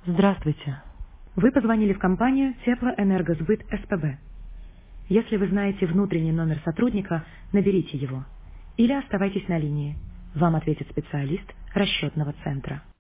Здравствуйте. Вы позвонили в компанию Теплоэнергосбыт СПБ. Если вы знаете внутренний номер сотрудника, наберите его. Или оставайтесь на линии. Вам ответит специалист расчетного центра.